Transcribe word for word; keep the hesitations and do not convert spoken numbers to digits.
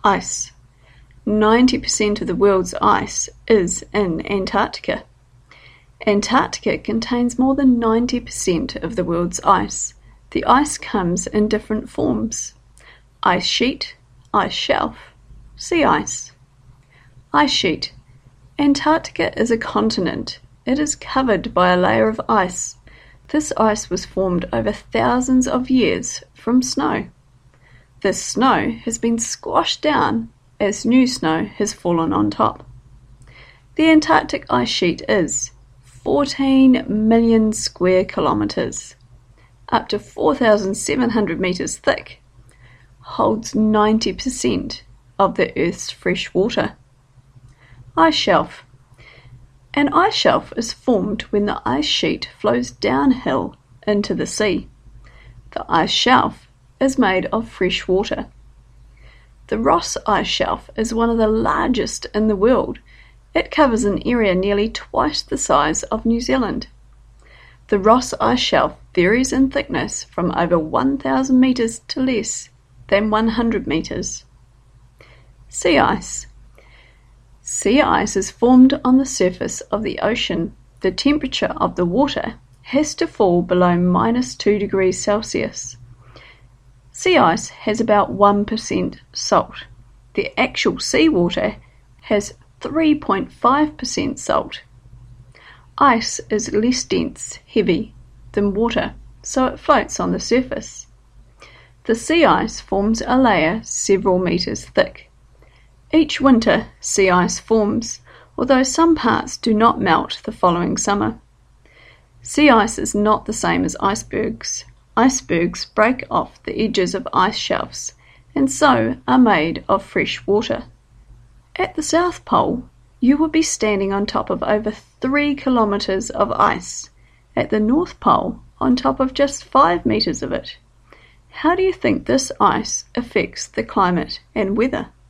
Ice. ninety percent of the world's ice is in Antarctica. Antarctica contains more than ninety percent of the world's ice. The ice comes in different forms: ice sheet, ice shelf, sea ice. Ice sheet. Antarctica is a continent. It is covered by a layer of ice. This ice was formed over thousands of years from snow. This snow has been squashed down as new snow has fallen on top. The Antarctic ice sheet is fourteen million square kilometres, up to four thousand seven hundred metres thick, holds ninety percent of the Earth's fresh water. Ice shelf. An ice shelf is formed when the ice sheet flows downhill into the sea. The ice shelf is made of fresh water. The Ross Ice Shelf is one of the largest in the world. It covers an area nearly twice the size of New Zealand. The Ross Ice Shelf varies in thickness from over one thousand metres to less than one hundred metres. Sea ice. Sea ice is formed on the surface of the ocean. The temperature of the water has to fall below minus two degrees Celsius. Sea ice has about one percent salt. The actual seawater has three point five percent salt. Ice is less dense, heavy than water, so it floats on the surface. The sea ice forms a layer several metres thick. Each winter, sea ice forms, although some parts do not melt the following summer. Sea ice is not the same as icebergs. Icebergs break off the edges of ice shelves, and so are made of fresh water. At the South Pole, you will be standing on top of over three kilometres of ice. At the North Pole, on top of just five metres of it. How do you think this ice affects the climate and weather?